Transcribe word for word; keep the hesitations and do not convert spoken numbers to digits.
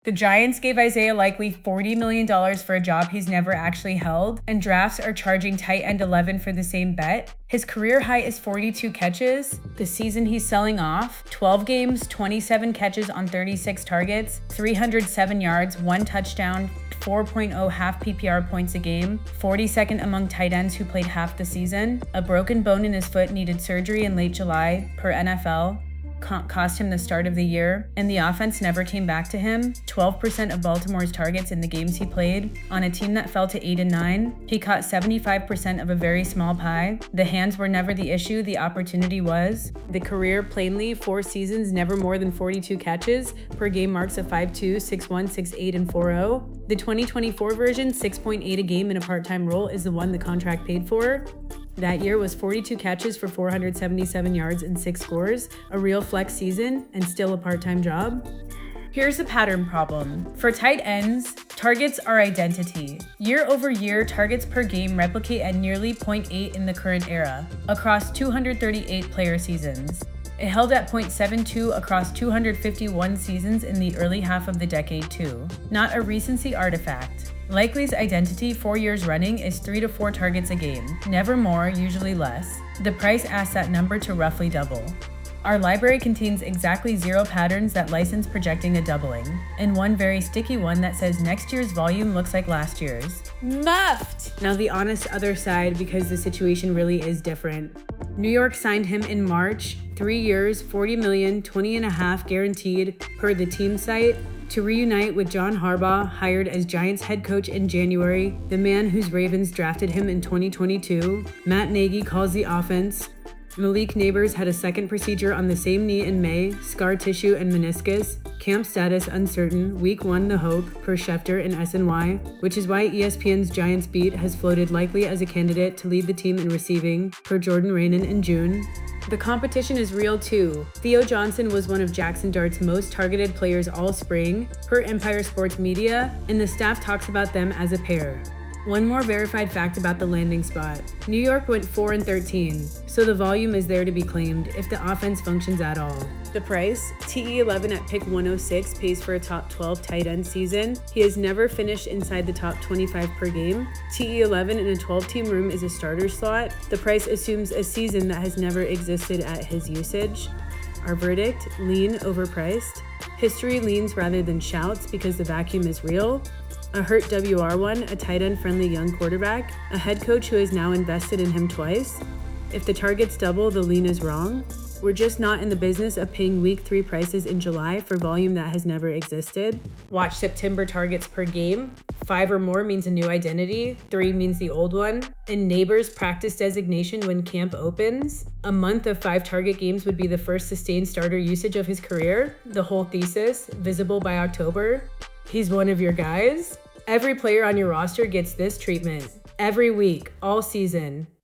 The Giants gave Isaiah Likely forty million dollars for a job he's never actually held, and drafts are charging tight end eleven for the same bet. His career high is forty-two catches. The season he's selling off, twelve games, twenty-seven catches on thirty-six targets, three hundred seven yards, one touchdown, four point oh half P P R points a game, forty-second among tight ends who played half the season. A broken bone in his foot needed surgery in late July, per N F L. Cost him the start of the year, and the offense never came back to him. twelve percent of Baltimore's targets in the games he played. On a team that fell to eight and nine, he caught seventy-five percent of a very small pie. The hands were never the issue, the opportunity was. The career, plainly, four seasons, never more than forty-two catches. Per game marks of five two, six one, six eight, and four oh. The twenty twenty-four version, six point eight a game in a part-time role, is the one the contract paid for. That year was forty-two catches for four hundred seventy-seven yards and six scores, a real flex season, and still a part-time job. Here's a pattern problem. For tight ends, targets are identity. Year over year, targets per game replicate at nearly zero point eight in the current era, across two hundred thirty-eight player seasons. It held at zero point seven two across two hundred fifty-one seasons in the early half of the decade too. Not a recency artifact. Likely's identity four years running is three to four targets a game. Never more, usually less. The price asks that number to roughly double. Our library contains exactly zero patterns that license projecting a doubling, and one very sticky one that says next year's volume looks like last year's. Muffed! Now the honest other side, because the situation really is different. New York signed him in March, three years, forty million, twenty and a half guaranteed per the team site, to reunite with John Harbaugh, hired as Giants head coach in January, the man whose Ravens drafted him in twenty twenty-two. Matt Nagy calls the offense. Malik Nabers had a second procedure on the same knee in May, scar tissue and meniscus. Camp status uncertain, week one the hope, per Schefter and S N Y, which is why E S P N's Giants beat has floated Likely as a candidate to lead the team in receiving, per Jordan Raanan in June. The competition is real too. Theo Johnson was one of Jackson Dart's most targeted players all spring, per Empire Sports Media, and the staff talks about them as a pair. One more verified fact about the landing spot. New York went four and thirteen, so the volume is there to be claimed if the offense functions at all. The price? T E eleven at pick one oh six pays for a top twelve tight end season. He has never finished inside the top twenty-five per game. T E eleven in a twelve-team room is a starter slot. The price assumes a season that has never existed at his usage. Our verdict? Lean, overpriced. History leans rather than shouts because the vacuum is real. A hurt W R one, a tight end-friendly young quarterback, a head coach who has now invested in him twice. If the targets double, the lean is wrong. We're just not in the business of paying week three prices in July for volume that has never existed. Watch September targets per game. Five or more means a new identity. Three means the old one. And Nabers' practice designation when camp opens. A month of five target games would be the first sustained starter usage of his career. The whole thesis, visible by October. He's one of your guys. Every player on your roster gets this treatment. Every week, all season.